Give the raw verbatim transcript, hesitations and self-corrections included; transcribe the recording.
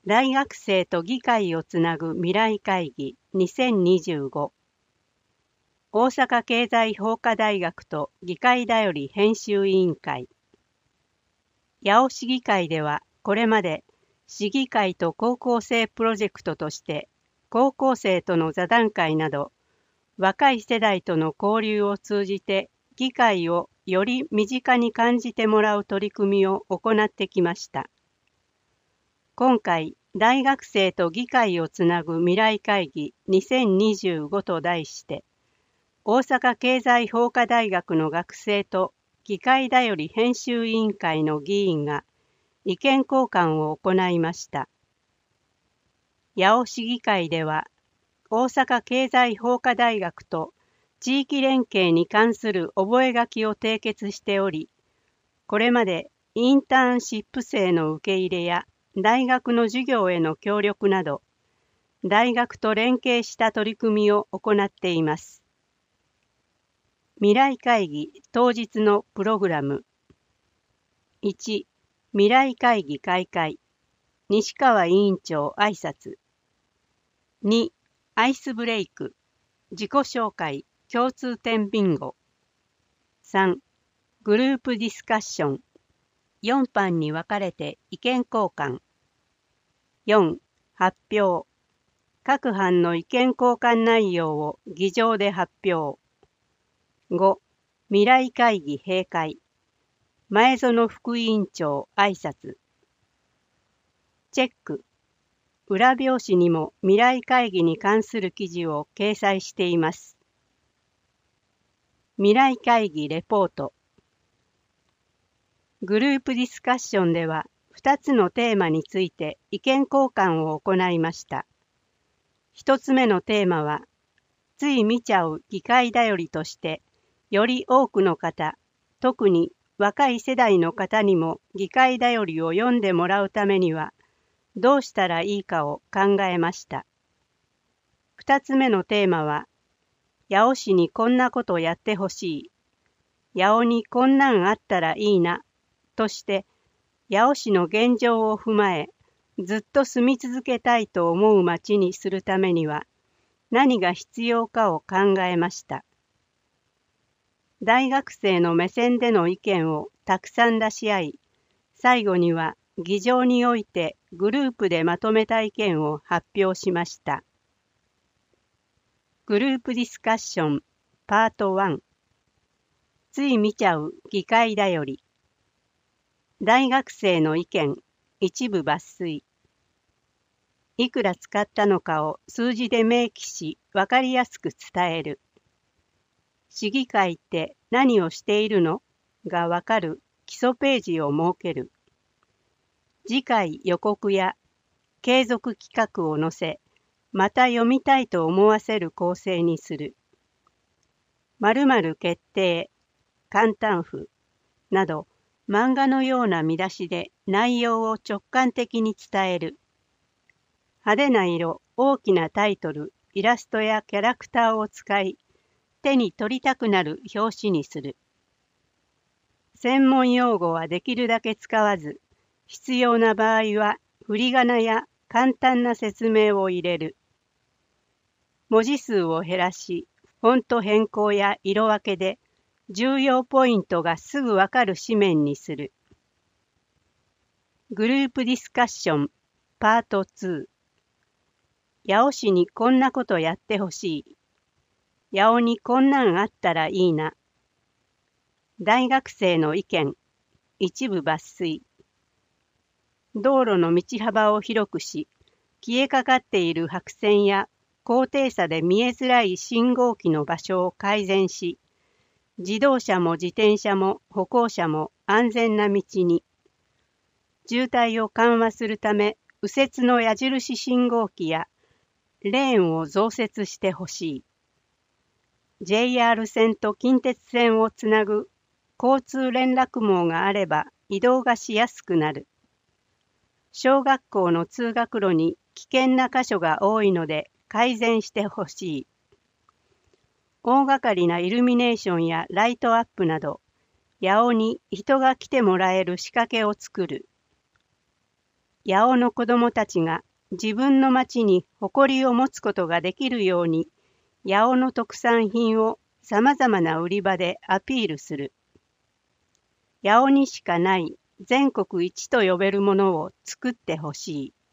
大学生と議会をつなぐ未来会議にせんにじゅうご。大阪経済法科大学と議会だより編集委員会。八尾市議会ではこれまで市議会と高校生プロジェクトとして高校生との座談会など若い世代との交流を通じて議会をより身近に感じてもらう取り組みを行ってきました。今回、大学生と議会をつなぐ未来会議にせんにじゅうごと題して、大阪経済法科大学の学生と議会だより編集委員会の議員が意見交換を行いました。八尾市議会では、大阪経済法科大学と地域連携に関する覚書を締結しており、これまでインターンシップ生の受け入れや大学の授業への協力など、大学と連携した取り組みを行っています。未来会議当日のプログラム。いち、未来会議開会。西川委員長挨拶。に、アイスブレイク。自己紹介、共通点ビンゴ。さん、グループディスカッション。よん班に分かれて意見交換。よん、発表。各班の意見交換内容を議場で発表。ご、未来会議閉会。前園副委員長挨拶。チェック。裏表紙にも未来会議に関する記事を掲載しています。未来会議レポート。グループディスカッションではふたつのテーマについて意見交換を行いました。ひとつめのテーマは、つい見ちゃう議会だよりとして、より多くの方、特に若い世代の方にも議会だよりを読んでもらうためには、どうしたらいいかを考えました。ふたつめのテーマは、八尾市にこんなことやってほしい。八尾にこんなんあったらいいな。として、八尾市の現状を踏まえ、ずっと住み続けたいと思う町にするためには、何が必要かを考えました。大学生の目線での意見をたくさん出し合い、最後には議場においてグループでまとめた意見を発表しました。グループディスカッションパートいち。つい見ちゃう議会だより。大学生の意見一部抜粋。いくら使ったのかを数字で明記し分かりやすく伝える。市議会って何をしているのがわかる基礎ページを設ける。次回予告や継続企画を載せ、また読みたいと思わせる構成にする。〇〇決定、簡単符など漫画のような見出しで内容を直感的に伝える。派手な色、大きなタイトル、イラストやキャラクターを使い、手に取りたくなる表紙にする。専門用語はできるだけ使わず、必要な場合は振り仮名や簡単な説明を入れる。文字数を減らし、フォント変更や色分けで重要ポイントがすぐわかる紙面にする。グループディスカッションパートに。八尾市にこんなことやってほしい。八尾にこんなんあったらいいな。大学生の意見一部抜粋。道路の道幅を広くし、消えかかっている白線や高低差で見えづらい信号機の場所を改善し、自動車も自転車も歩行者も安全な道に。渋滞を緩和するため、右折の矢印信号機やレーンを増設してほしい。ジェイアール 線と近鉄線をつなぐ交通連絡網があれば移動がしやすくなる。小学校の通学路に危険な箇所が多いので改善してほしい。大掛かりなイルミネーションやライトアップなど、八尾に人が来てもらえる仕掛けを作る。 八尾の子供たちが自分の町に誇りを持つことができるように、八尾の特産品をさまざまな売り場でアピールする。八尾にしかない全国一と呼べるものを作ってほしい。